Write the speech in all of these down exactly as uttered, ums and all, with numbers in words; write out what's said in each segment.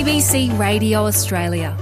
A B C Radio Australia.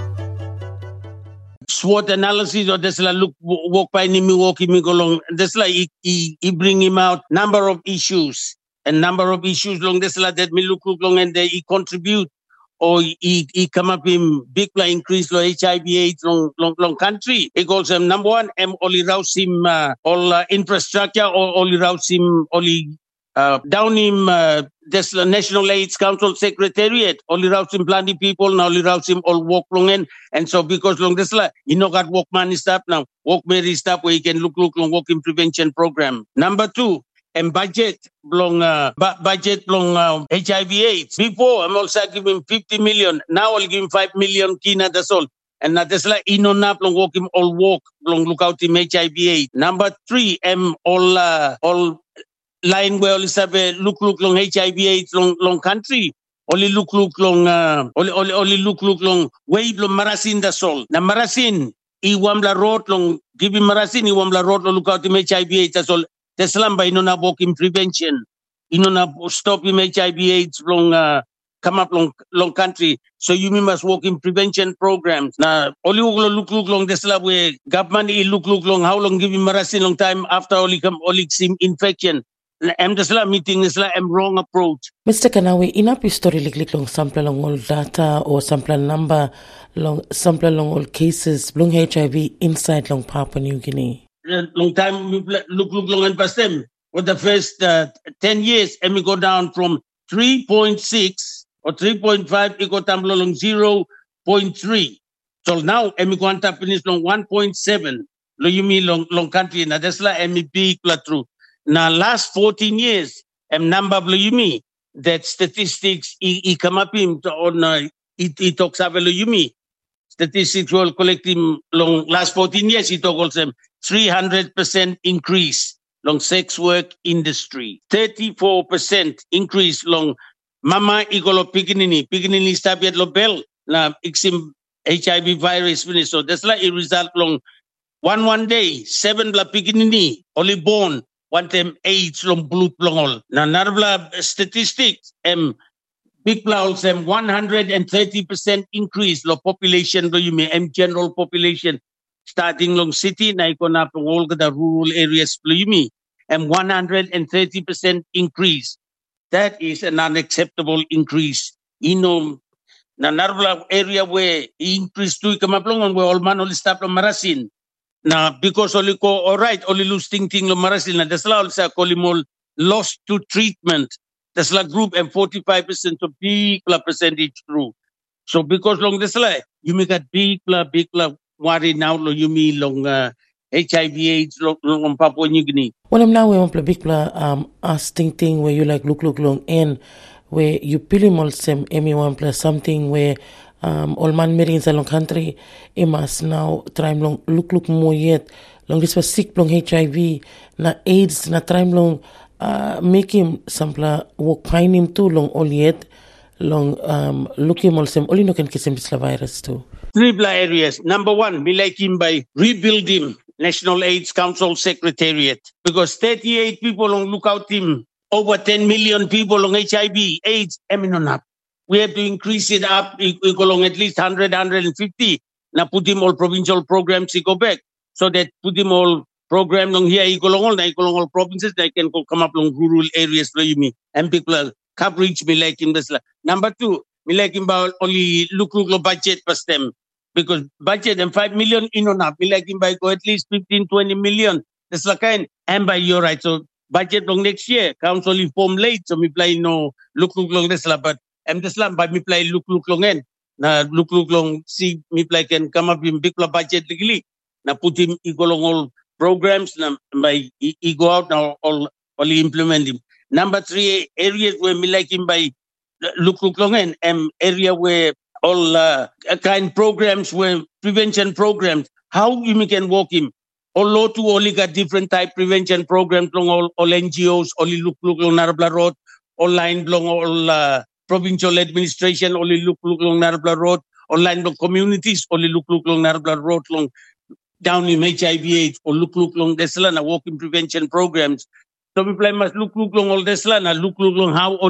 SWOT analysis or this like look walk by Nimi walk him along. This like he, he he bring him out number of issues and number of issues long this like that me look look long and they he contribute or he he come up in big like increase lo H I V AIDS long long long country. He calls him number one M only rouse him uh, all uh, infrastructure or only rouse him only uh, down him uh, this uh, National AIDS Council Secretariat only rouse him plenty people now only rouse him all walk long and and so because long this like you know got walk money stop now walk Mary stop where you can look look long walking prevention program. Number two and budget long uh, bu- budget long uh, H I V AIDS. Before I'm also giving fifty million. Now I'll give him five million kina that's all. And now that's like ino nap long walk him all walk long look out him H I V AIDS. Number three I'm all uh, all line where all have a look look long H I V AIDS long long country. Only look look long uh, only only only look look long way long marasin that's all. Now marasin I wamla road long give him marasin I wamla road long look out him H I V AIDS that's all. Teslam by no na walk in prevention. You know na stop him H I V AIDS long uh, come up long long country. So you must walk in prevention programs. Na only look look long Tesla where government look look long how long give him marasin long time after only come only sim infection. I'm just meeting is like I'm wrong approach. Mister Kanawi, enough history like long sample long all data or sample number long sample long all cases long H I V inside long Papua New Guinea. Long time we look look long and past them. For the first uh, ten years, and we go down from three point six or three point five, we go down long zero point three. So now, and we go on to finish long one point seven. Lo you mean long long country na that's like M E P true. Now last fourteen years, and number of you mean that statistics he, he come up in on uh, he, he talks about you mean. Statistics will collect him long last fourteen years. He talk also three hundred percent increase long sex work industry, thirty-four percent increase long mama igolo piginini piginini stab yet lo bell na iksim H I V virus finish. So that's like a result long one one day seven bla piginini only born one time AIDS long blood long all. Na narvla statistics um big clouds and one hundred thirty percent increase lo population do you mean and general population starting long city na iko na all the rural areas do you mean and one hundred thirty percent increase. That is an unacceptable increase. You know na narvla area where increase to come up long where all man only stop lo marasin. Now because only ko all right only lose ting ting lo marasin na that's also colimol lost to treatment. That's like group and forty-five percent of big percentage through. So because long this like you make a big big worry now lo you mean long uh, H I V AIDS long, long Papua New Guinea. Well I'm now we want big um us ting ting where you like look look long and where you pili mol sem emi one plus something where um all man marines along country it must now try long look look more yet long this was sick long H I V na AIDS na try long Uh, make him sampla walk pine him too long all yet long um look him also only no can kiss him this virus too. Three bla areas. Number one, we like him by rebuild him National AIDS Council Secretariat because thirty-eight people on look out him over ten million people on H I V AIDS up. We have to increase it up equal on at least one hundred, one hundred fifty. Now put him all provincial programs he go back so that put him all program long here, all all provinces, they can go come up long rural areas where you mean. And people are coverage me like in this. Number two, me like him about only look look budget for them. Because budget and five million in on up. Me like him by go at least fifteen, twenty million. That's like kind and by your right. So budget long next year. Council form late. So me play no look look long this but I'm just like by me play look look long end. Na look look long see me play can come up in big budget legally. Na put him equal long all programs by he go out now all only implement him. Number three areas where me like him by look look long and um, area where all uh, kind programs where prevention programs how you can walk him. All to only got different type prevention programs long all, all N G Os only look look long Narabla Road online long all uh, provincial administration only look look long Narabla Road online long communities only look look long Narabla Road long down in H I V AIDS or look look long desla na walking prevention programs. So people must look look long all desla na look look long how only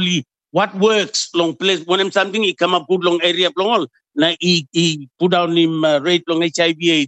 what works long place when him something he come up good long area long all na he he put down him uh, rate long H I V AIDS